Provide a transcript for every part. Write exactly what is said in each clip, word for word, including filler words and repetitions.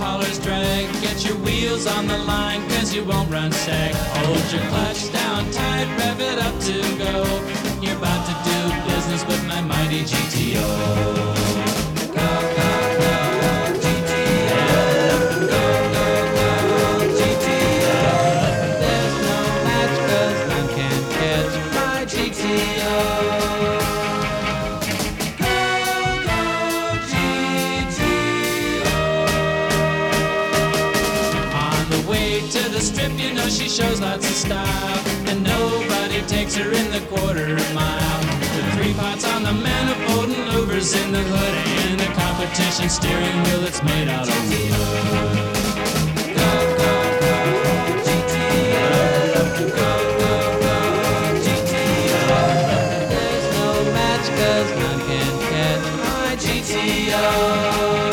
haulers drag. Get your wheels on the line, cause you won't run sag. Hold your clutch down tight, rev it up to go. You're about to do business with my mighty G T O. To the strip, you know she shows lots of style, and nobody takes her in the quarter mile. With three pots on the manifold and louvers in the hood, and a competition steering wheel that's made out of wood. Go, go, go, G T O. Go, go, go, G T O. There's no match, cause none can catch my G T O.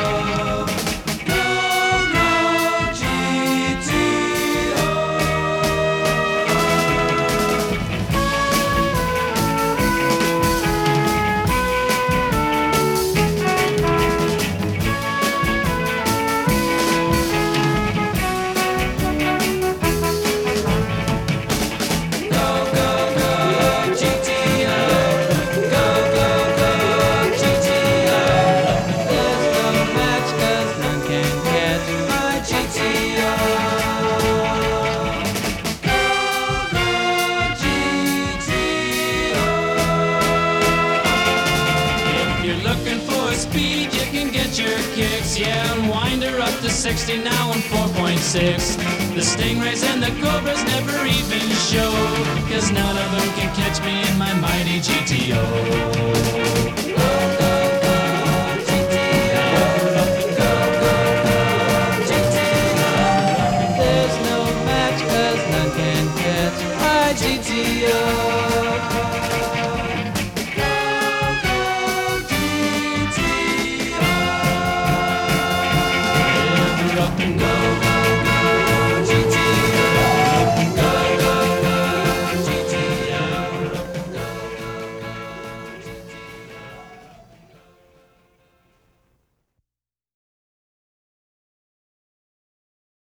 Speed, you can get your kicks, yeah, and wind her up to sixty now on four point six. The Stingrays and the Cobras never even show, cause none of them can catch me in my mighty G T O. Go, go, go, G T O. Go, go, go, G T O. There's no match, cause none can catch my G T O.